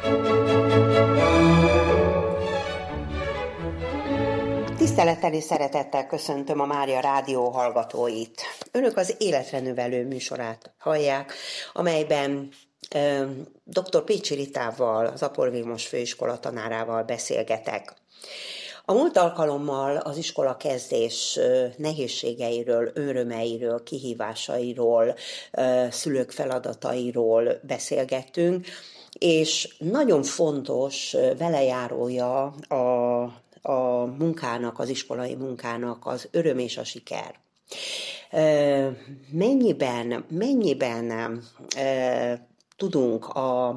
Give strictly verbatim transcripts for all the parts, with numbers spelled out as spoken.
Tisztelettel és szeretettel köszöntöm a Mária Rádió hallgatóit. Önök az Életre Növelő műsorát hallják, amelyben euh, dr. Pécsi Ritával, az Apor Vilmos főiskola tanárával beszélgetek. A múlt alkalommal az iskola kezdés nehézségeiről, örömeiről, kihívásairól, szülők feladatairól beszélgettünk, és nagyon fontos velejárója a, a munkának, az iskolai munkának az öröm és a siker. Mennyiben, mennyiben tudunk a,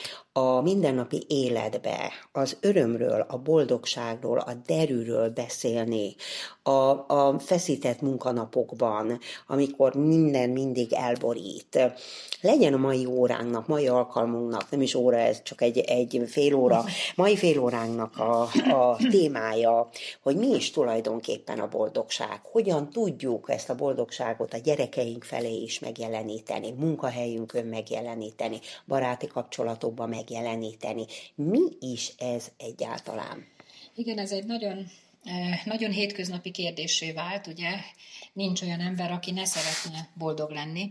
a mindennapi életbe az örömről, a boldogságról, a derűről beszélni, a, a feszített munkanapokban, amikor minden mindig elborít. Legyen a mai óránknak, mai alkalmunknak, nem is óra, ez csak egy, egy fél óra, mai fél óránknak a, a témája, hogy mi is tulajdonképpen a boldogság. Hogyan tudjuk ezt a boldogságot a gyerekeink felé is megjeleníteni, munkahelyünkön megjeleníteni, baráti kapcsolatokban megjeleníteni. Mi is ez egyáltalán? Igen, ez egy nagyon, nagyon hétköznapi kérdéssé vált, ugye? Nincs olyan ember, aki ne szeretne boldog lenni,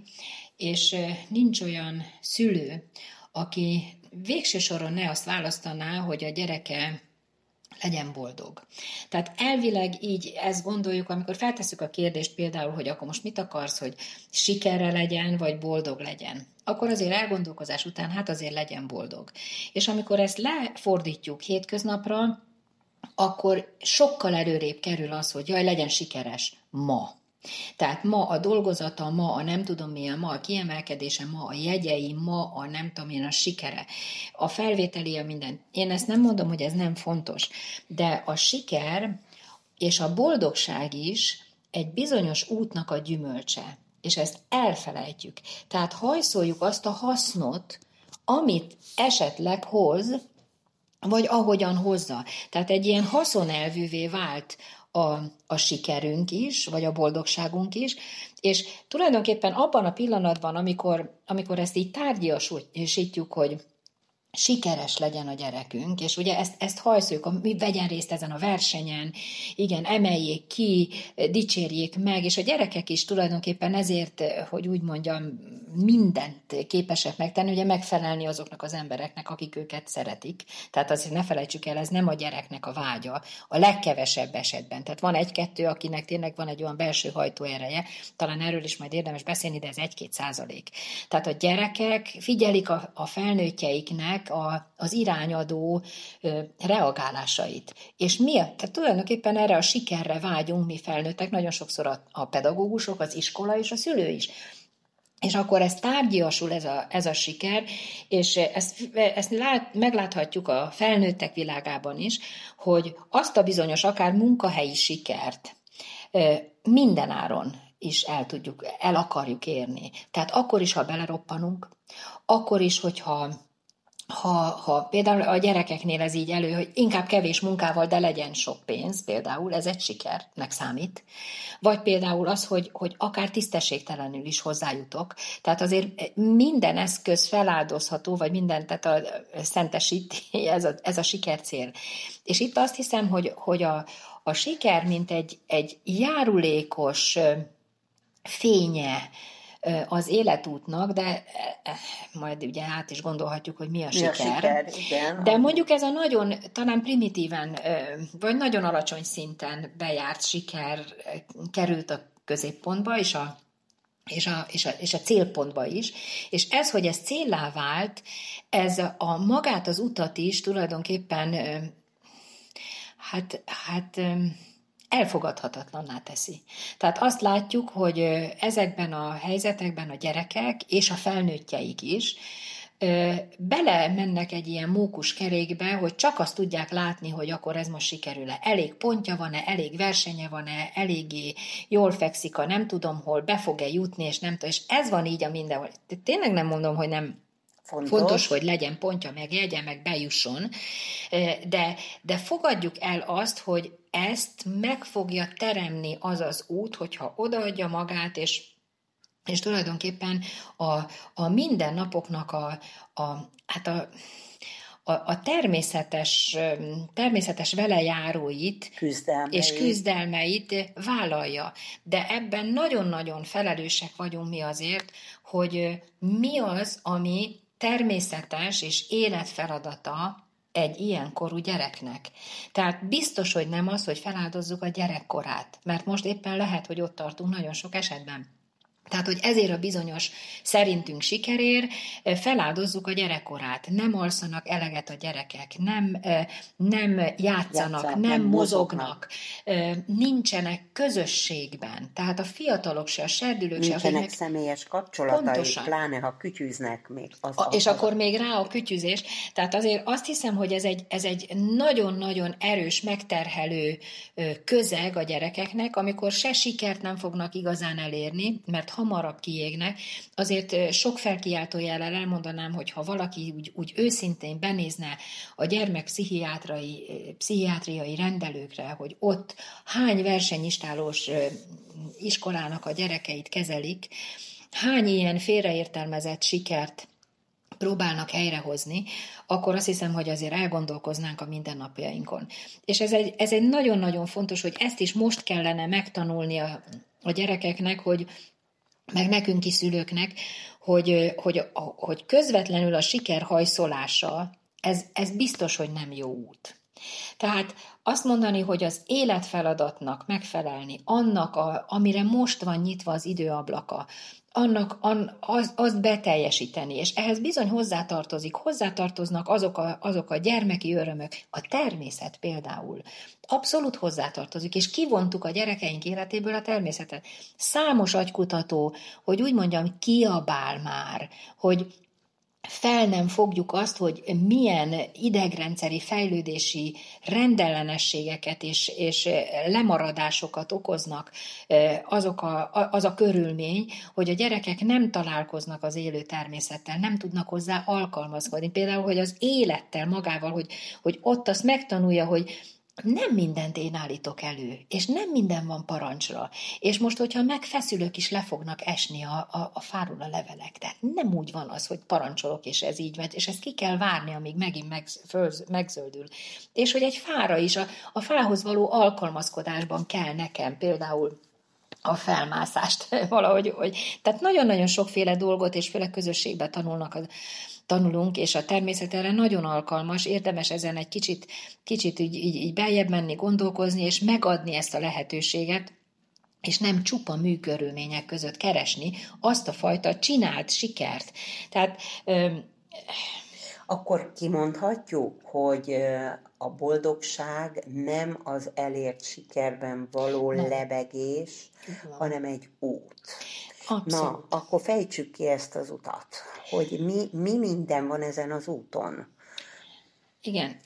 és nincs olyan szülő, aki végső soron ne azt választaná, hogy a gyereke legyen boldog. Tehát elvileg így ezt gondoljuk, amikor feltesszük a kérdést például, hogy akkor most mit akarsz, hogy sikerre legyen, vagy boldog legyen. Akkor azért elgondolkozás után, hát azért legyen boldog. És amikor ezt lefordítjuk hétköznapra, akkor sokkal előrébb kerül az, hogy jaj, legyen sikeres ma. Tehát ma a dolgozata, ma a nem tudom milyen, ma a kiemelkedése, ma a jegyei, ma a nem tudom én a sikere, a felvételi, a minden. Én ezt nem mondom, hogy ez nem fontos, de a siker és a boldogság is egy bizonyos útnak a gyümölcse, és ezt elfelejtjük. Tehát hajszoljuk azt a hasznot, amit esetleg hoz, vagy ahogyan hozza. Tehát egy ilyen haszonelvűvé vált a, a sikerünk is, vagy a boldogságunk is, és tulajdonképpen abban a pillanatban, amikor, amikor ezt így tárgyasítjuk, hogy sikeres legyen a gyerekünk, és ugye ezt, ezt hajszoljuk, mi vegyen részt ezen a versenyen, igen, emeljék ki, dicsérjék meg, és a gyerekek is tulajdonképpen ezért, hogy úgy mondjam, mindent képesek megtenni, ugye megfelelni azoknak az embereknek, akik őket szeretik. Tehát azért ne felejtsük el, ez nem a gyereknek a vágya, a legkevesebb esetben. Tehát van egy-kettő, akinek tényleg van egy olyan belső hajtóereje, talán erről is majd érdemes beszélni, de ez egy-két százalék. Tehát a gyerekek figyelik a, a felnőttjeiknek A, az irányadó ö, reagálásait. És mi? Tehát tulajdonképpen erre a sikerre vágyunk mi felnőttek, nagyon sokszor a, a pedagógusok, az iskola és a szülő is. És akkor ez tárgyiasul ez a, ez a siker, és ezt, ezt lát, megláthatjuk a felnőttek világában is, hogy azt a bizonyos akár munkahelyi sikert ö, mindenáron is el tudjuk, el akarjuk érni. Tehát akkor is, ha beleroppanunk, akkor is, hogyha Ha, ha például a gyerekeknél ez így elő, hogy inkább kevés munkával, de legyen sok pénz, például ez egy sikernek számít. Vagy például az, hogy, hogy akár tisztességtelenül is hozzájutok. Tehát azért minden eszköz feláldozható, vagy minden, tehát a szentesíti, ez a, ez a sikercél. És itt azt hiszem, hogy, hogy a, a siker, mint egy, egy járulékos fénye az életútnak, de majd ugye át is gondolhatjuk, hogy mi a mi siker. A siker igen. De mondjuk ez a nagyon, talán primitíven, vagy nagyon alacsony szinten bejárt siker került a középpontba, és a, és a, és a, és a célpontba is. És ez, hogy ez céllá vált, ez a magát az utat is tulajdonképpen hát, hát elfogadhatatlanná teszi. Tehát azt látjuk, hogy ezekben a helyzetekben a gyerekek és a felnőttjeik is bele mennek egy ilyen mókus kerékbe, hogy csak azt tudják látni, hogy akkor ez most sikerül-e. Elég pontja van-e, elég versenye van-e, eléggé jól fekszik, a nem tudom hol, be fog-e jutni, és nem tudom, és ez van így a mindenhol. Tényleg nem mondom, hogy nem Fontos. Fontos, hogy legyen pontja, meg jegye, meg bejusson, de, de fogadjuk el azt, hogy ezt meg fogja teremni az az út, hogyha odaadja magát, és, és tulajdonképpen a, a mindennapoknak a, a, hát a, a, a természetes, természetes velejáróit küzdelmeit. és küzdelmeit vállalja. De ebben nagyon-nagyon felelősek vagyunk mi azért, hogy mi az, ami természetes és életfeladata egy ilyen korú gyereknek. Tehát biztos, hogy nem az, hogy feláldozzuk a gyerekkorát, mert most éppen lehet, hogy ott tartunk nagyon sok esetben. Tehát, hogy ezért a bizonyos szerintünk sikerér feláldozzuk a gyerekkorát. Nem alszanak eleget a gyerekek, nem, nem játszanak, Játszanak, nem, nem mozognak, nincsenek közösségben. Tehát a fiatalok se, a serdülők se. Nincsenek akiknek... személyes kapcsolatai, Pontosan. pláne ha kütyűznek még. Az a, és az akkor még rá a kütyüzés. Tehát azért azt hiszem, hogy ez egy, ez egy nagyon-nagyon erős, megterhelő közeg a gyerekeknek, amikor se sikert nem fognak igazán elérni, mert hamarabb kiégnek. Azért sok felkiáltó jellel elmondanám, hogy ha valaki úgy, úgy őszintén benézne a gyermekpszichiátriai pszichiátriai rendelőkre, hogy ott hány versenyistálós iskolának a gyerekeit kezelik, hány ilyen félreértelmezett sikert próbálnak helyrehozni, akkor azt hiszem, hogy azért elgondolkoznánk a mindennapjainkon. És ez egy, ez egy nagyon-nagyon fontos, hogy ezt is most kellene megtanulni a, a gyerekeknek, hogy meg nekünk is szülőknek, hogy, hogy, hogy közvetlenül a siker hajszolása, ez, ez biztos, hogy nem jó út. Tehát azt mondani, hogy az életfeladatnak megfelelni, annak, a, amire most van nyitva az időablaka, annak an, az, azt beteljesíteni, és ehhez bizony hozzátartozik, hozzátartoznak azok a, azok a gyermeki örömök, a természet például. Abszolút hozzátartozik, és kivontuk a gyerekeink életéből a természetet. Számos agykutató, hogy úgy mondjam, kiabál már, hogy fel nem fogjuk azt, hogy milyen idegrendszeri fejlődési rendellenességeket és, és lemaradásokat okoznak azok a, az a körülmény, hogy a gyerekek nem találkoznak az élő természettel, nem tudnak hozzá alkalmazkodni. Például, hogy az élettel magával, hogy, hogy ott azt megtanulja, hogy nem mindent én állítok elő, és nem minden van parancsra. És most, hogyha megfeszülök is, le fognak esni a, a, a fáról a levelek. Tehát nem úgy van az, hogy parancsolok, és ez így van, és ezt ki kell várni, amíg megint meg, föl, megzöldül. És hogy egy fára is, a, a fához való alkalmazkodásban kell nekem például a felmászást valahogy. Hogy, tehát nagyon-nagyon sokféle dolgot, és főleg közösségben tanulnak az tanulunk, és a természet erre nagyon alkalmas, érdemes ezen egy kicsit, kicsit így, így, így beljebb menni, gondolkozni, és megadni ezt a lehetőséget, és nem csupa műkörülmények között keresni azt a fajta csinált sikert. Tehát... Ö, Akkor kimondhatjuk, hogy a boldogság nem az elért sikerben való nem. lebegés, nem. hanem egy út. Abszolút. Na, akkor fejtsük ki ezt az utat, hogy mi, mi minden van ezen az úton. Igen.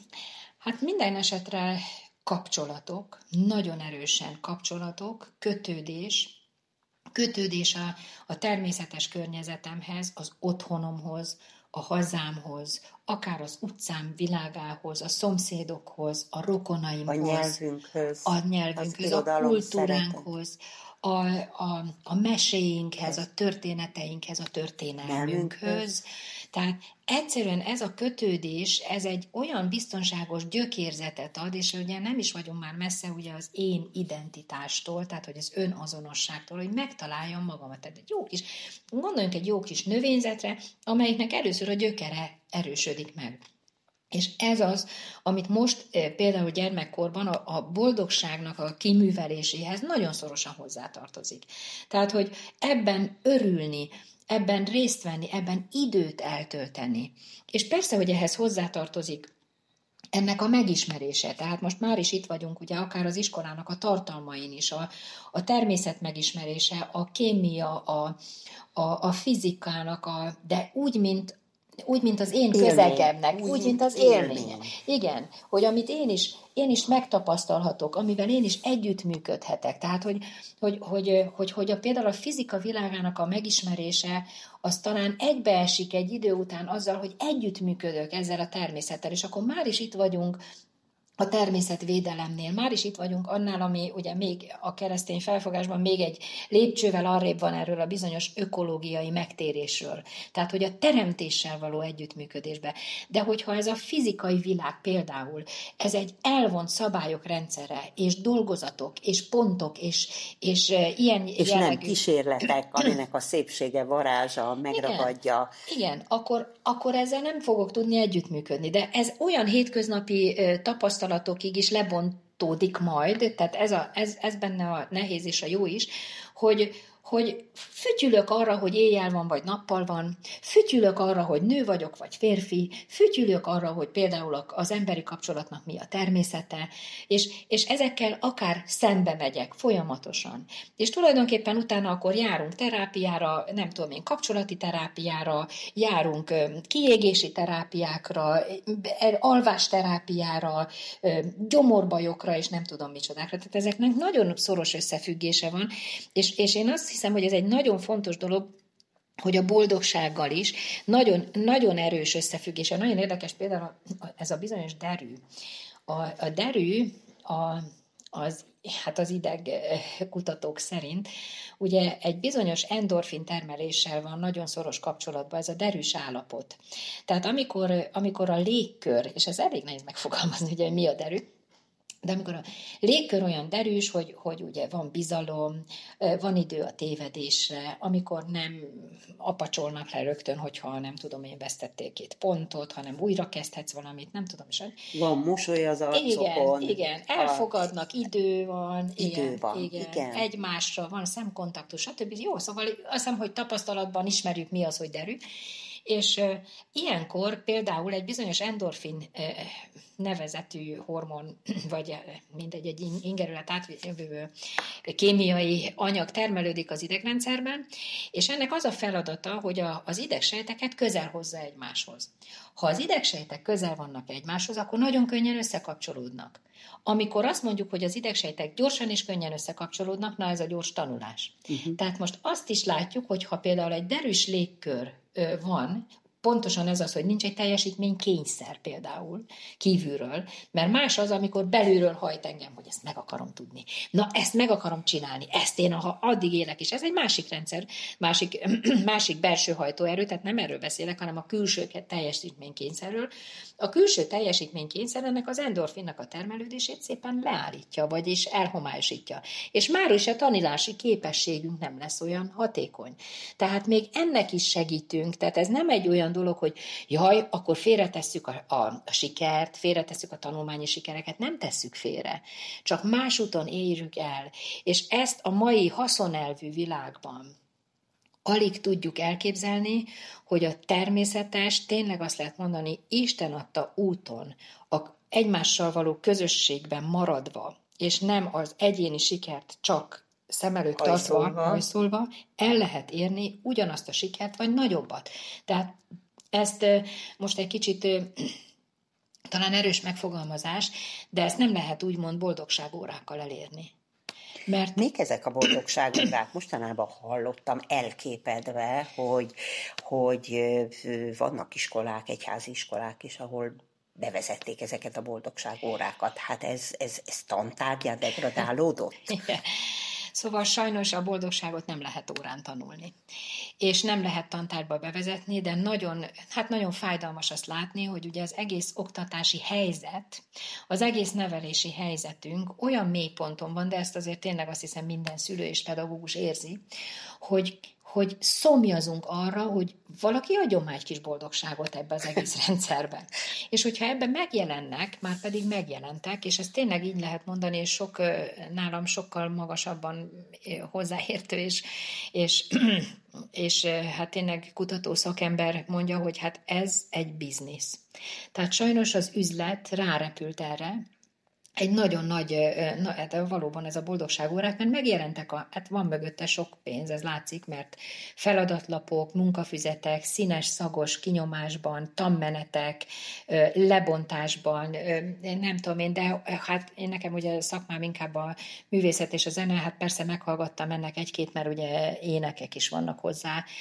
Hát minden esetre kapcsolatok, nagyon erősen kapcsolatok, kötődés, kötődés a, a természetes környezetemhez, az otthonomhoz, a hazámhoz, akár az utcám világához, a szomszédokhoz, a rokonaimhoz, a nyelvünkhöz, a, nyelvünkhöz, a kultúránkhoz, a, a, a meséinkhez, a történeteinkhez, a történelmünkhöz. Tehát egyszerűen ez a kötődés, ez egy olyan biztonságos gyökérzetet ad, és ugye nem is vagyunk már messze ugye az én identitástól, tehát hogy az önazonosságtól, hogy megtaláljam magamat. Tehát egy jó kis, gondoljunk egy jó kis növényzetre, amelyiknek először a gyökere erősödik meg. És ez az, amit most például gyermekkorban a, a boldogságnak a kiműveléséhez nagyon szorosan hozzátartozik. Tehát, hogy ebben örülni, ebben részt venni, ebben időt eltölteni. És persze, hogy ehhez hozzátartozik ennek a megismerése. Tehát most már is itt vagyunk, ugye akár az iskolának a tartalmain is, a, a természet megismerése, a kémia, a, a, a fizikának, a, de úgy, mint úgy, mint az én élmény. közegemnek, úgy, úgy, mint az élményem. Igen, hogy amit én is, én is megtapasztalhatok, amivel én is együttműködhetek. Tehát, hogy, hogy, hogy, hogy, hogy a, például a fizika világának a megismerése, az talán egybeesik egy idő után azzal, hogy együttműködök ezzel a természettel, és akkor már is itt vagyunk a természetvédelemnél. Már is itt vagyunk annál, ami ugye még a keresztény felfogásban még egy lépcsővel arrébb van erről a bizonyos ökológiai megtérésről. Tehát, hogy a teremtéssel való együttműködésbe. De hogyha ez a fizikai világ például, ez egy elvont szabályok rendszere, és dolgozatok, és pontok, és, és ilyen és jellegű... nem kísérletek, aminek a szépsége, varázsa megragadja. Igen, igen akkor, akkor ezzel nem fogok tudni együttműködni. De ez olyan hétköznapi tapasztalat, is lebontódik majd, tehát ez, a, ez, ez benne a nehéz és a jó is, hogy, hogy fütyülök arra, hogy éjjel van, vagy nappal van, fütyülök arra, hogy nő vagyok, vagy férfi, fütyülök arra, hogy például az emberi kapcsolatnak mi a természete, és, és ezekkel akár szembe megyek folyamatosan. És tulajdonképpen utána akkor járunk terápiára, nem tudom én, kapcsolati terápiára, járunk kiégési terápiákra, alvásterápiára, gyomorbajokra, és nem tudom micsodákra. Tehát ezeknek nagyon szoros összefüggése van, és, és én azt hiszem, hogy ez egy nagyon fontos dolog, hogy a boldogsággal is nagyon, nagyon erős összefüggése. Nagyon érdekes például ez a bizonyos derű. A, a derű a, az, hát az ideg kutatók szerint ugye egy bizonyos endorfin termeléssel van nagyon szoros kapcsolatban ez a derűs állapot. Tehát amikor, amikor a légkör, és ez elég nehéz megfogalmazni, ugye mi a derű, de amikor a légkör olyan derűs, hogy, hogy ugye van bizalom, van idő a tévedésre, amikor nem apacsolnak le rögtön, hogyha nem tudom, én vesztettél két pontot, hanem újra kezdhetsz valamit, nem tudom is. Van mosoly az arcokon. Igen, igen, elfogadnak, idő van, idő igen, van, igen, igen. egymásra van szemkontaktus, stb. Jó, szóval azt hiszem, hogy tapasztalatban ismerjük, mi az, hogy derű. És uh, ilyenkor például egy bizonyos endorfin uh, nevezetű hormon, vagy uh, mindegy, egy ingerület átvívő kémiai anyag termelődik az idegrendszerben, és ennek az a feladata, hogy a, az idegsejteket közel hozza egymáshoz. Ha az idegsejtek közel vannak egymáshoz, akkor nagyon könnyen összekapcsolódnak. Amikor azt mondjuk, hogy az idegsejtek gyorsan és könnyen összekapcsolódnak, na ez a gyors tanulás. Uh-huh. Tehát most azt is látjuk, hogy ha például egy derűs légkör van, pontosan ez az, hogy nincs egy teljesítménykényszer például kívülről, mert más az, amikor belülről hajt engem, hogy ezt meg akarom tudni. Na, ezt meg akarom csinálni, ezt én ha addig élek is. Ez egy másik rendszer, másik, másik belső hajtóerő, tehát nem erről beszélek, hanem a külső teljesítménykényszerről. A külső teljesítménykényszer ennek az endorfinnak a termelődését szépen leállítja, vagyis elhomályosítja. És már is a tanulási képességünk nem lesz olyan hatékony. Tehát még ennek is segítünk, tehát ez nem egy olyan dolog, hogy jaj, akkor félretesszük a, a, a sikert, félretesszük a tanulmányi sikereket, nem tesszük félre. Csak más úton érjük el. És ezt a mai haszonelvű világban alig tudjuk elképzelni, hogy a természetes, tényleg azt lehet mondani, Isten adta úton, a egymással való közösségben maradva, és nem az egyéni sikert csak szem előtt tartva, hajszolva, el lehet érni ugyanazt a sikert, vagy nagyobbat. Tehát ezt most egy kicsit talán erős megfogalmazás, de ezt nem lehet úgymond boldogságórákkal elérni. Mert még ezek a boldogságórák mostanában hallottam elképedve, hogy, hogy vannak iskolák, egyházi iskolák is, ahol bevezették ezeket a boldogságórákat. Hát ez, ez, ez tantárgyá degradálódott? Igen. Szóval sajnos a boldogságot nem lehet órán tanulni. És nem lehet tantárgyba bevezetni, de nagyon, hát nagyon fájdalmas azt látni, hogy ugye az egész oktatási helyzet, az egész nevelési helyzetünk olyan mélyponton van, de ezt azért tényleg azt hiszem minden szülő és pedagógus érzi, hogy hogy szomjazunk arra, hogy valaki adjon már egy kis boldogságot ebbe az egész rendszerben. És hogyha ebben megjelennek, már pedig megjelentek, és ezt tényleg így lehet mondani, és sok, nálam sokkal magasabban hozzáértő, és, és, és hát tényleg kutató szakember mondja, hogy hát ez egy biznisz. Tehát sajnos az üzlet rárepült erre, egy nagyon nagy, na, hát valóban ez a boldogságórák, mert megjelentek, a, hát van mögötte sok pénz, ez látszik, mert feladatlapok, munkafüzetek, színes, szagos kinyomásban, tanmenetek, lebontásban, nem tudom én, de hát én nekem ugye szakmám inkább a művészet és a zene, hát persze meghallgattam ennek egy-két, mert ugye énekek is vannak hozzá.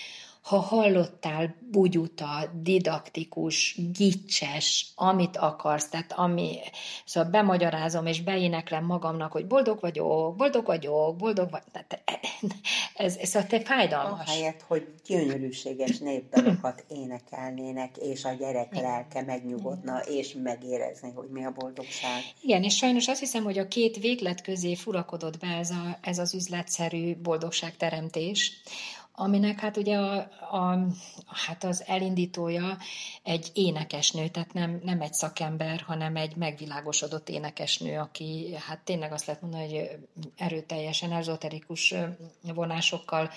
ha hallottál bugyuta, didaktikus, gicses, amit akarsz, tehát ami, szóval bemagyarázom és beéneklem magamnak, hogy boldog vagyok, boldog vagyok, boldog vagyok, tehát ez, ez a te fájdalmas. Ahelyett, hogy gyönyörűséges népdalokat énekelnének, és a gyerek lelke megnyugodna, és megérezni, hogy mi a boldogság. Igen, és sajnos azt hiszem, hogy a két véglet közé furakodott be ez, a, ez az üzletszerű boldogságteremtés, aminek hát ugye a, a, hát az elindítója egy énekesnő, tehát nem, nem egy szakember, hanem egy megvilágosodott énekesnő, aki hát tényleg azt lehet mondani, hogy erőteljesen ezoterikus vonásokkal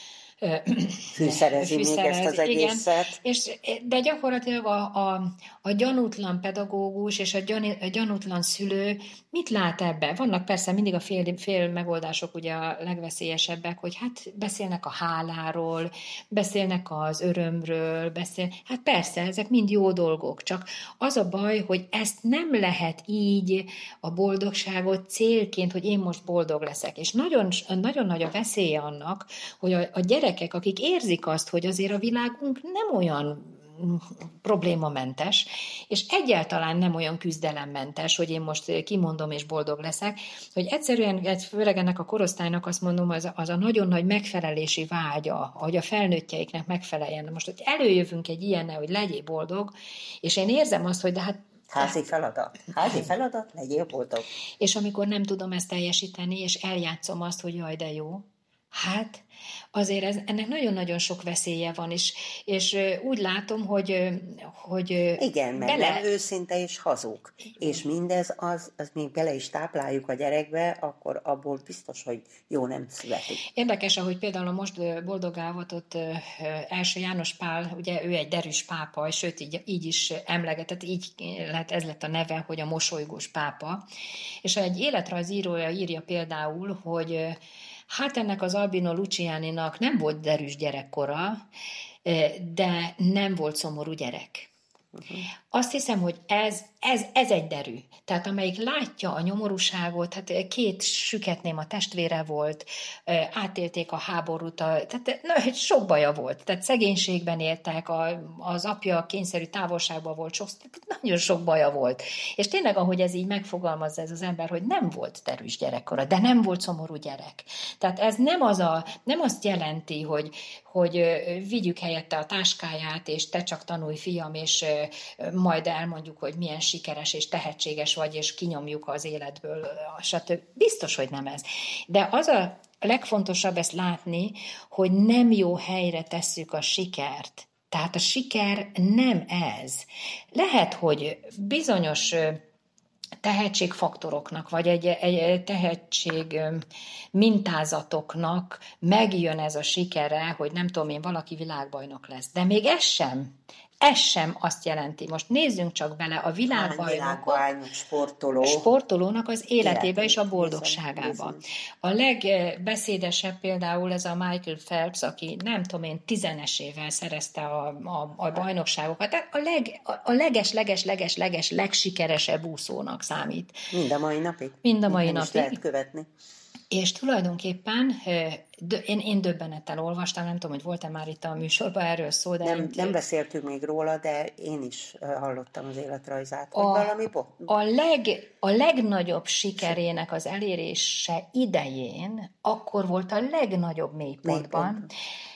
fűszerezi, fűszerezi még ezt az egészet. Igen, és, de gyakorlatilag a, a, a gyanútlan pedagógus és a, gyan, a gyanútlan szülő mit lát ebbe? Vannak persze mindig a fél, fél megoldások ugye a legveszélyesebbek, hogy hát beszélnek a háláról, beszélnek az örömről, beszél, hát persze, ezek mind jó dolgok, csak az a baj, hogy ezt nem lehet így a boldogságot célként, hogy én most boldog leszek. És nagyon, nagyon nagy a veszélye annak, hogy a, a gyerekek, akik érzik azt, hogy azért a világunk nem olyan problémamentes, és egyáltalán nem olyan küzdelemmentes, hogy én most kimondom és boldog leszek, hogy egyszerűen, főleg ennek a korosztálynak azt mondom, az a, az a nagyon nagy megfelelési vágya, hogy a felnőttjeiknek megfeleljen. Most, hogy előjövünk egy ilyennel, hogy legyél boldog, és én érzem azt, hogy de hát Házi feladat. Házi feladat, legyél boldog. És amikor nem tudom ezt teljesíteni, és eljátszom azt, hogy jaj, de jó, hát azért ez, ennek nagyon-nagyon sok veszélye van, és, és úgy látom, hogy, hogy igen, meg bele... nem őszinte és hazug. És mindez az, az még bele is tápláljuk a gyerekbe, akkor abból biztos, hogy jó nem születik. Érdekes, ahogy például a most boldogá avatott első János Pál, ugye ő egy derűs pápa, és sőt így, így is emlegetett, így lett, ez lett a neve, hogy a mosolygós pápa. És egy életrajzírója írja például, hogy hát ennek az Albino Lucianinak nem volt derűs gyerekkora, de nem volt szomorú gyerek. Uh-huh. Azt hiszem, hogy ez, ez, ez egy derű. Tehát amelyik látja a nyomorúságot, hát két süketném a testvére volt, átélték a háborút, tehát na, sok baja volt. Tehát szegénységben éltek, a, az apja kényszerű távolságban volt, sok, nagyon sok baja volt. És tényleg, ahogy ez így megfogalmazza ez az ember, hogy nem volt derűs gyerekkora, de nem volt szomorú gyerek. Tehát ez nem, az a, nem azt jelenti, hogy, hogy vigyük helyette a táskáját, és te csak tanulj, fiam, és majd elmondjuk, hogy milyen sikeres és tehetséges vagy, és kinyomjuk az életből, stb. Biztos, hogy nem ez. De az a legfontosabb ezt látni, hogy nem jó helyre tesszük a sikert. Tehát a siker nem ez. Lehet, hogy bizonyos tehetségfaktoroknak, vagy egy, egy tehetség mintázatoknak megjön ez a sikere, hogy nem tudom én, valaki világbajnok lesz. De még ez sem. Ez sem azt jelenti. Most nézzünk csak bele a világbajnokok, sportoló. sportolónak az életébe és a boldogságába. A legbeszédesebb például ez a Michael Phelps, aki nem tudom én, tizenesével szerezte a, a, a bajnokságokat. A, leg, a leges-leges-leges-leges legsikeresebb úszónak számít. Mind a mai napig. Mind a mai napig. Lehet követni. És tulajdonképpen én, én döbbenettel olvastam, nem tudom, hogy volt-e már itt a műsorban erről szó, de... Nem, nem beszéltünk még róla, de én is hallottam az életrajzát. A, valami a, leg, a legnagyobb sikerének az elérése idején akkor volt a legnagyobb mélypontban. Mélypont.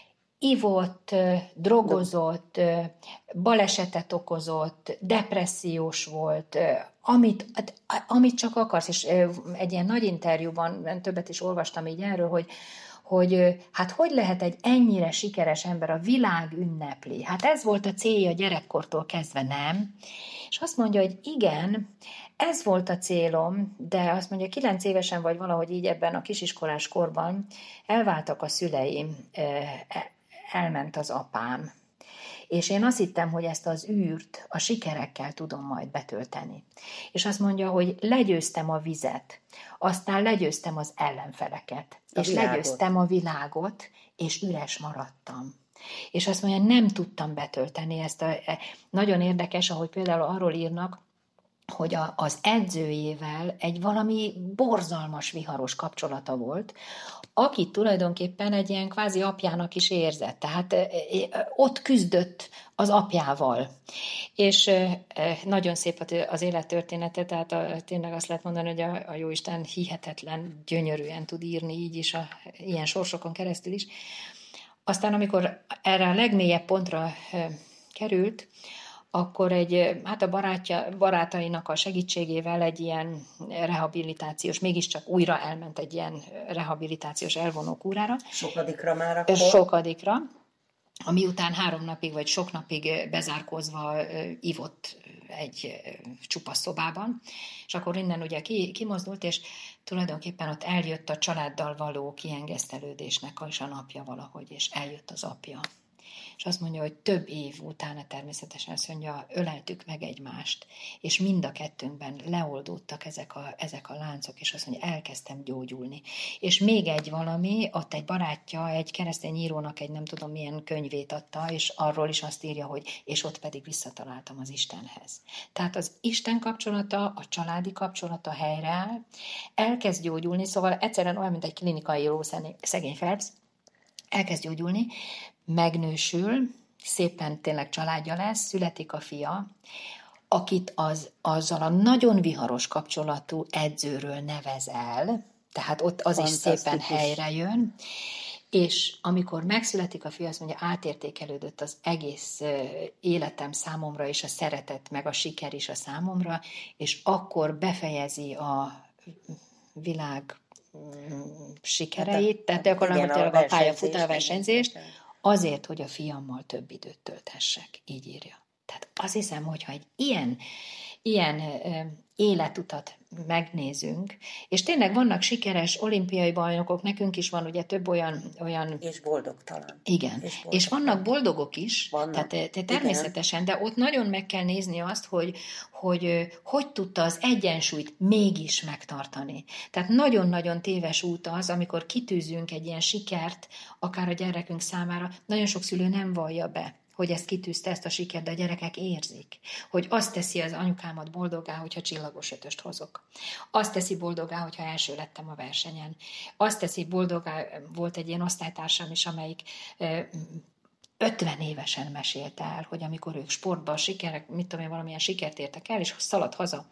Ivott, drogozott, balesetet okozott, depressziós volt, amit, amit csak akarsz, és egy ilyen nagy interjúban többet is olvastam így erről, hogy, hogy hát hogy lehet egy ennyire sikeres ember, a világ ünnepli. Hát ez volt a célja gyerekkortól kezdve, nem? És azt mondja, hogy igen, ez volt a célom, de azt mondja, kilenc évesen vagy valahogy így ebben a kisiskolás korban elváltak a szüleim, elment az apám. És én azt hittem, hogy ezt az űrt a sikerekkel tudom majd betölteni. És azt mondja, hogy legyőztem a vizet, aztán legyőztem az ellenfeleket, a és világot. legyőztem a világot, és üres maradtam. És azt mondja, nem tudtam betölteni ezt. A, nagyon érdekes, ahogy például arról írnak, hogy a, az edzőjével egy valami borzalmas, viharos kapcsolata volt, akit tulajdonképpen egy ilyen kvázi apjának is érzett. Tehát ott küzdött az apjával. És nagyon szép az élettörténete, tehát a, tényleg azt lehet mondani, hogy a, a Jóisten hihetetlen, gyönyörűen tud írni így is, a, ilyen sorsokon keresztül is. Aztán, amikor erre a legmélyebb pontra került, akkor egy, hát a barátja, barátainak a segítségével egy ilyen rehabilitációs, mégiscsak újra elment egy ilyen rehabilitációs elvonó kúrára. Sokadikra már akkor? Sokadikra, ami után három napig, vagy sok napig bezárkózva ivott egy csupasz szobában, és akkor innen ugye kimozdult, és tulajdonképpen ott eljött a családdal való kiengesztelődésnek is a napja valahogy, és eljött az apja. És azt mondja, hogy több év utána természetesen azt mondja, öleltük meg egymást, és mind a kettőnkben leoldódtak ezek a, ezek a láncok, és azt mondja, elkezdtem gyógyulni. És még egy valami, ott egy barátja, egy keresztény írónak egy nem tudom milyen könyvét adta, és arról is azt írja, hogy és ott pedig visszataláltam az Istenhez. Tehát az Isten kapcsolata, a családi kapcsolata helyreáll, elkezd gyógyulni, szóval egyszerűen olyan, mint egy klinikai író szegény Phelps, elkezd gyógyulni, megnősül, szépen tényleg családja lesz, születik a fia, akit az, azzal a nagyon viharos kapcsolatú edzőről nevez el, tehát ott az is szépen helyre jön, és amikor megszületik a fia, azt mondja, átértékelődött az egész életem számomra, és a szeretet, meg a siker is a számomra, és akkor befejezi a világ sikereit, tehát gyakorlatilag a pályafutó versenyzést, azért, hogy a fiammal több időt tölthessek. Így írja. Tehát azt hiszem, hogyha egy ilyen, ilyen életutat megnézünk, és tényleg vannak sikeres olimpiai bajnokok, nekünk is van ugye több olyan... olyan és boldogtalan. Igen, és, boldogtalan. És vannak boldogok is, vannak. Tehát te, természetesen, igen. De ott nagyon meg kell nézni azt, hogy, hogy hogy tudta az egyensúlyt mégis megtartani. Tehát nagyon-nagyon téves út az, amikor kitűzünk egy ilyen sikert, akár a gyerekünk számára, nagyon sok szülő nem vallja be, hogy ezt kitűzte, ezt a sikert, de a gyerekek érzik, hogy azt teszi az anyukámat boldoggá, hogyha csillagos ötöst hozok. Azt teszi boldoggá, hogyha első lettem a versenyen. Azt teszi boldoggá, volt egy ilyen osztálytársam is, amelyik ötven évesen mesélte el, hogy amikor ők sportban sikerek, mit tudom én, valamilyen sikert értek el, és szaladt haza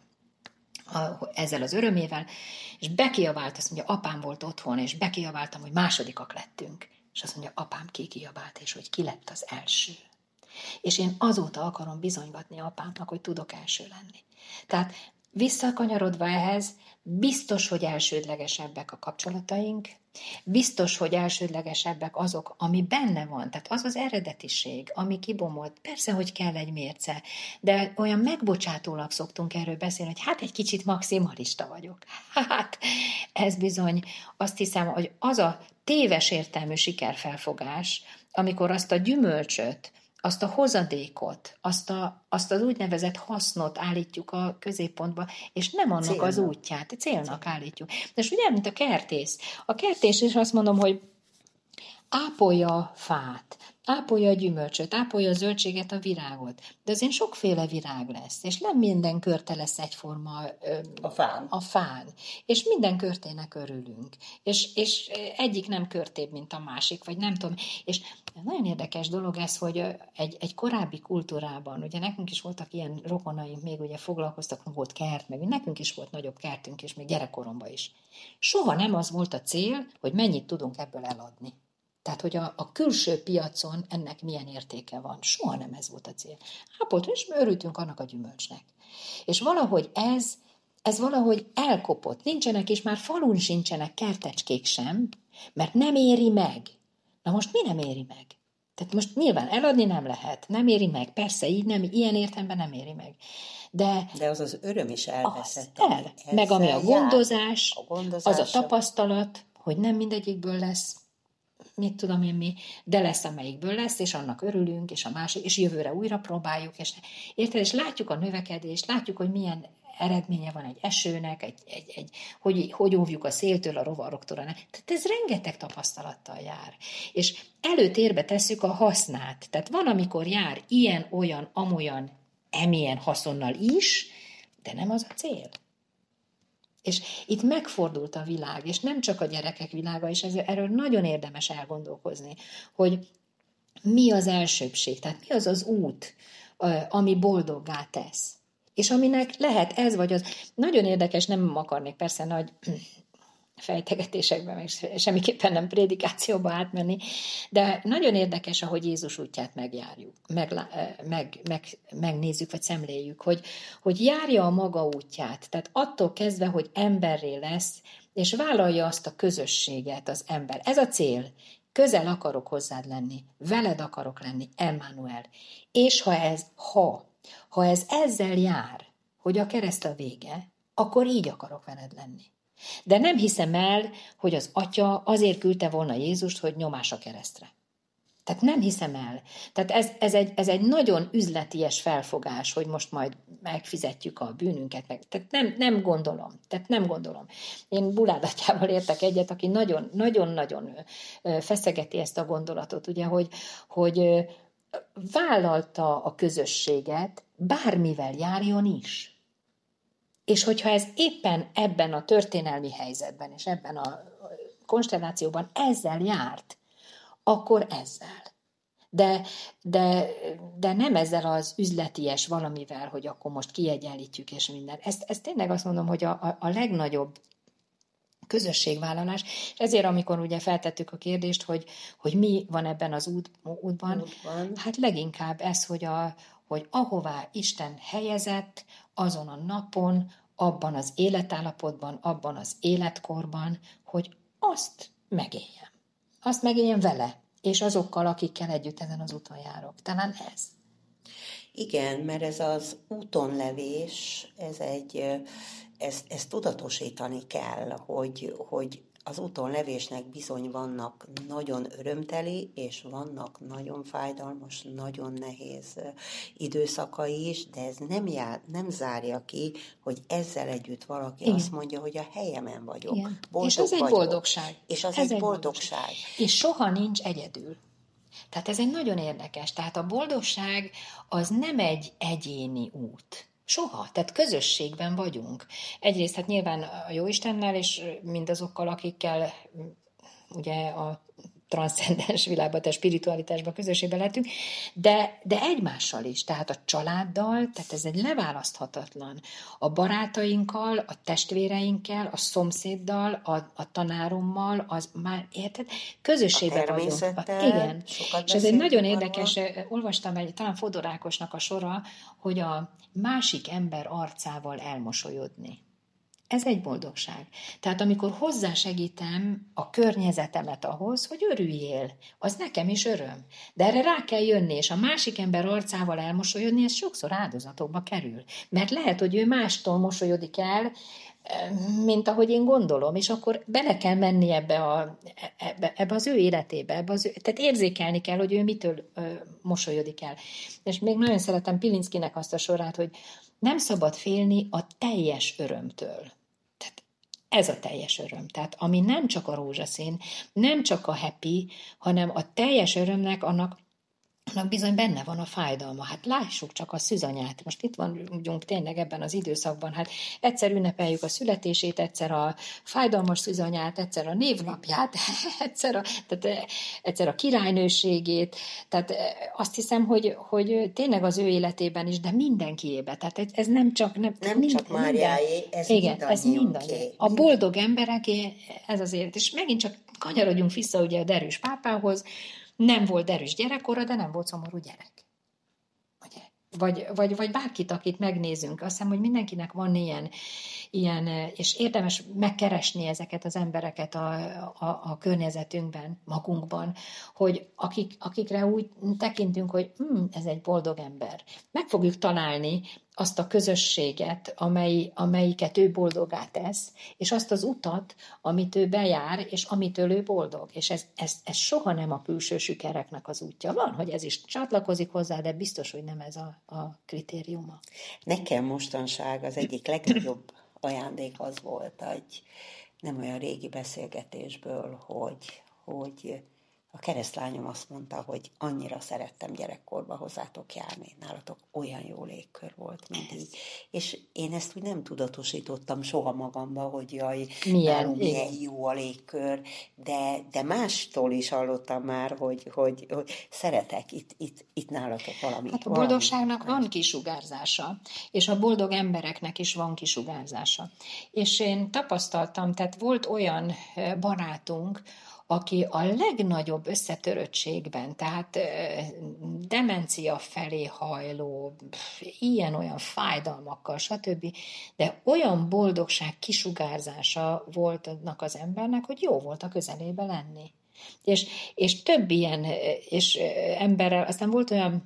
ezzel az örömével, és bekiabált, azt mondja, apám volt otthon, és bekiabáltam, hogy másodikak lettünk. És azt mondja, apám kikiabált, és hogy ki lett az első. És én azóta akarom bizonygatni apámnak, hogy tudok első lenni. Tehát visszakanyarodva ehhez, biztos, hogy elsődlegesebbek a kapcsolataink, biztos, hogy elsődlegesebbek azok, ami benne van, tehát az az eredetiség, ami kibomolt. Persze, hogy kell egy mérce, de olyan megbocsátólag szoktunk erről beszélni, hogy hát egy kicsit maximalista vagyok. Hát ez bizony, azt hiszem, hogy az a téves értelmű sikerfelfogás, amikor azt a gyümölcsöt, azt a hozadékot, azt, a, azt az úgynevezett hasznot állítjuk a középpontba, és nem annak célnak. Az útját, célnak célnak állítjuk. De és ugye, mint a kertész. A kertész is azt mondom, hogy ápolja a fát, ápolja a gyümölcsöt, ápolja a zöldséget, a virágot. De azért sokféle virág lesz, és nem minden körte lesz egyforma ö, a, fán. a fán. És minden körtének örülünk. És, és egyik nem körtébb, mint a másik, vagy nem tudom. És nagyon érdekes dolog ez, hogy egy, egy korábbi kultúrában, ugye nekünk is voltak ilyen rokonaink, még ugye foglalkoztak, volt kert, meg nekünk is volt nagyobb kertünk, és még gyerekkoromban is. Soha nem az volt a cél, hogy mennyit tudunk ebből eladni. Tehát, hogy a, a külső piacon ennek milyen értéke van. Soha nem ez volt a cél. Ápolt, és örültünk annak a gyümölcsnek. És valahogy ez, ez valahogy elkopott. Nincsenek, és már falun sincsenek kertecskék sem, mert nem éri meg. Na most mi nem éri meg? Tehát most nyilván eladni nem lehet, nem éri meg. Persze, így nem, ilyen értelemben nem éri meg. De, De az az öröm is elveszett. Az el, meg ami a gondozás, a az a tapasztalat, hogy nem mindegyikből lesz, mit tudom én mi, de lesz, amelyikből lesz, és annak örülünk, és a másik, és jövőre újra próbáljuk, és érted, és látjuk a növekedést, látjuk, hogy milyen eredménye van egy esőnek, egy, egy, egy, hogy, hogy óvjuk a széltől, a rovaroktól. Tehát ez rengeteg tapasztalattal jár. És előtérbe tesszük a hasznát. Tehát van, amikor jár ilyen, olyan, amolyan, emilyen haszonnal is, de nem az a cél. És itt megfordult a világ, és nem csak a gyerekek világa, és ez, erről nagyon érdemes elgondolkozni, hogy mi az elsőbbség, tehát mi az az út, ami boldoggá tesz. És aminek lehet ez vagy az. Nagyon érdekes, nem akarnék persze nagy fejtegetésekbe, meg semmiképpen nem prédikációba átmenni, de nagyon érdekes, ahogy Jézus útját megjárjuk, meg, meg, meg, megnézzük, vagy szemléljük, hogy, hogy járja a maga útját, tehát attól kezdve, hogy emberré lesz, és vállalja azt a közösséget az ember. Ez a cél. Közel akarok hozzád lenni, veled akarok lenni, Emmanuel. És ha ez, ha, ha ez ezzel jár, hogy a kereszt a vége, akkor így akarok veled lenni. De nem hiszem el, hogy az Atya azért küldte volna Jézust, hogy nyomás a keresztre. Tehát nem hiszem el. Tehát ez, ez, egy, ez egy nagyon üzleties felfogás, hogy most majd megfizetjük a bűnünket. Meg. Tehát nem, nem gondolom. Tehát nem gondolom. Én Bulád atyával értek egyet, aki nagyon-nagyon feszegeti ezt a gondolatot, ugye, hogy, hogy vállalta a közösséget, bármivel járjon is. És hogyha ez éppen ebben a történelmi helyzetben, és ebben a konstellációban ezzel járt, akkor ezzel. De, de, de nem ezzel az üzleties valamivel, hogy akkor most kiegyenlítjük és minden. Ezt, ezt tényleg azt mondom, hogy a, a, a legnagyobb közösségvállalás, és ezért amikor ugye feltettük a kérdést, hogy, hogy mi van ebben az út, útban, útban, hát leginkább ez, hogy, a, hogy ahová Isten helyezett, azon a napon, abban az életállapotban, abban az életkorban, hogy azt megéljem. Azt megéljem vele, és azokkal, akikkel együtt ezen az úton járok. Talán ez. Igen, mert ez az útonlevés, ez egy, ezt, ezt tudatosítani kell, hogy, hogy az útonlevésnek bizony vannak nagyon örömteli, és vannak nagyon fájdalmas, nagyon nehéz időszakai is, de ez nem, jár, nem zárja ki, hogy ezzel együtt valaki Igen. azt mondja, hogy a helyemen vagyok. És az egy boldogság. És az ez egy boldogság. boldogság. És soha nincs egyedül. Tehát ez egy nagyon érdekes. Tehát a boldogság az nem egy egyéni út. Soha. Tehát közösségben vagyunk. Egyrészt hát nyilván a Jóistennel, és mindazokkal, akikkel ugye a transzcendens világban, a spiritualitásban közösségben lehetünk, de, de egymással is, tehát a családdal, tehát ez egy leválaszthatatlan. A barátainkkal, a testvéreinkkel, a szomszéddal, a, a tanárommal, az már, érted? Közösségben vagyunk. A, igen. És ez egy nagyon érdekes, arról. Olvastam egy, talán Fodor Ákosnak a sora, hogy a másik ember arcával elmosolyodni. Ez egy boldogság. Tehát amikor hozzásegítem a környezetemet ahhoz, hogy örüljél, az nekem is öröm. De erre rá kell jönni, és a másik ember arcával elmosolyodni, ez sokszor áldozatokba kerül. Mert lehet, hogy ő mástól mosolyodik el, mint ahogy én gondolom, és akkor bele kell menni ebbe, a, ebbe, ebbe az ő életébe, ebbe az ő, tehát érzékelni kell, hogy ő mitől ö, mosolyodik el. És még nagyon szeretem Pilinszkinek azt a sorát, hogy nem szabad félni a teljes örömtől. Tehát ez a teljes öröm. Tehát ami nem csak a rózsaszín, nem csak a happy, hanem a teljes örömnek annak annak bizony benne van a fájdalma. Hát lássuk csak a szűzanyát. Most itt vagyunk tényleg ebben az időszakban. Hát egyszer ünnepeljük a születését, egyszer a fájdalmas szűzanyát, egyszer a névnapját, egyszer a, tehát egyszer a királynőségét. Tehát azt hiszem, hogy, hogy tényleg az ő életében is, de mindenkiébe. Tehát ez nem csak... Nem, nem minden, csak Máriáé, ez igen, ez mindannyiunké. A boldog embereké, ez az élet. És megint csak kanyarodjunk vissza ugye a derűs pápához. Nem volt derűs gyerekkora, de nem volt szomorú gyerek. Ugye? Vagy, vagy, vagy bárkit, akit megnézünk. Azt hiszem, hogy mindenkinek van ilyen, ilyen és érdemes megkeresni ezeket az embereket a, a, a környezetünkben, magunkban, hogy akik, akikre úgy tekintünk, hogy hm, ez egy boldog ember. Meg fogjuk találni azt a közösséget, amely, amelyiket ő boldoggá tesz, és azt az utat, amit ő bejár, és amitől ő boldog. És ez, ez, ez soha nem a külső sikereknek az útja. Van, hogy ez is csatlakozik hozzá, de biztos, hogy nem ez a, a kritériuma. Nekem mostanság az egyik legnagyobb ajándék az volt, egy nem olyan régi beszélgetésből, hogy, hogy A keresztlányom azt mondta, hogy annyira szerettem gyerekkorba hozzátok járni, nálatok olyan jó légkör volt, mint így. És én ezt úgy nem tudatosítottam soha magamba, hogy jaj, milyen, nálunk milyen jó a légkör, de, de mástól is hallottam már, hogy, hogy, hogy szeretek itt, itt, itt nálatok valami. Hát a boldogságnak valami. Van kisugárzása, és a boldog embereknek is van kisugárzása. És én tapasztaltam, tehát volt olyan barátunk, aki a legnagyobb összetöröttségben, tehát demencia felé hajló, ilyen-olyan fájdalmakkal, stb., de olyan boldogság kisugárzása volt annak az embernek, hogy jó volt a közelébe lenni. És, és több ilyen és emberrel, aztán volt olyan,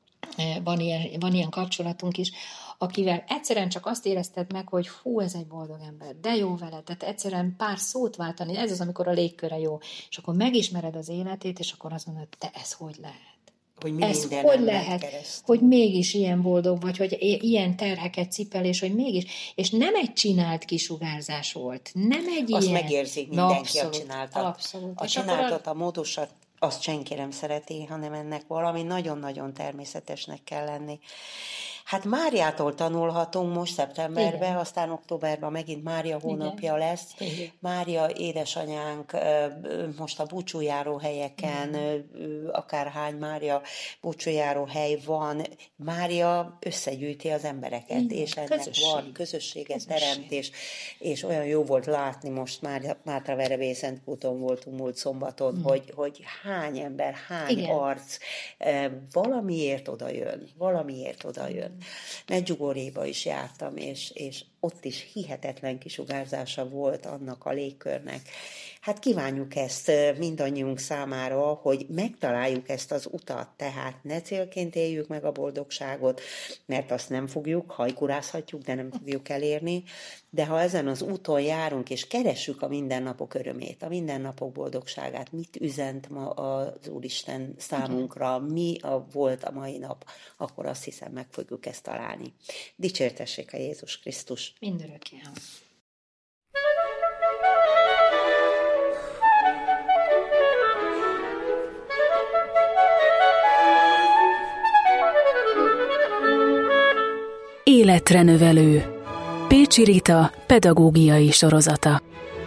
van ilyen, van ilyen kapcsolatunk is, akivel egyszerűen csak azt érezted meg, hogy hú, ez egy boldog ember, de jó vele, tehát egyszerűen pár szót váltani, ez az, amikor a légköre jó, és akkor megismered az életét, és akkor azt mondod, te ez hogy lehet? Hogy mi ez hogy lehet, keresztül. Hogy mégis ilyen boldog vagy, hogy ilyen terheket cipel, és hogy mégis, és nem egy csinált kisugárzás volt, nem egy azt ilyen. Azt megérzik mindenki, abszolút, a csináltat. Abszolút. A csináltat, a módosat, azt senki nem szereti, hanem ennek valami nagyon-nagyon természetesnek kell lenni. Hát Máriától tanulhatunk most szeptemberben, igen. Aztán októberben megint Mária hónapja igen. lesz. Igen. Mária édesanyánk most a búcsújáró helyeken, igen. akárhány Mária búcsújáró hely van, Mária összegyűjti az embereket, igen. és ennek közösség. Van közösséget közösség. Teremt, és, és olyan jó volt látni, most már Mátraverevén-Szentkúton voltunk múlt szombaton, igen. hogy, hogy hány ember, hány igen. arc valamiért odajön, valamiért odajön. Medjugorjéba is jártam, és, és ott is hihetetlen kisugárzása volt annak a légkörnek. Hát kívánjuk ezt mindannyiunk számára, hogy megtaláljuk ezt az utat, tehát ne célként éljük meg a boldogságot, mert azt nem fogjuk, hajkurázhatjuk, de nem fogjuk elérni, de ha ezen az úton járunk, és keressük a mindennapok örömét, a mindennapok boldogságát, mit üzent ma az Úristen számunkra, mi a, volt a mai nap, akkor azt hiszem, meg fogjuk ezt találni. Dicsértessék a Jézus Krisztus! Mindörökké. Életre növelő. Pécsi Rita pedagógiai sorozata.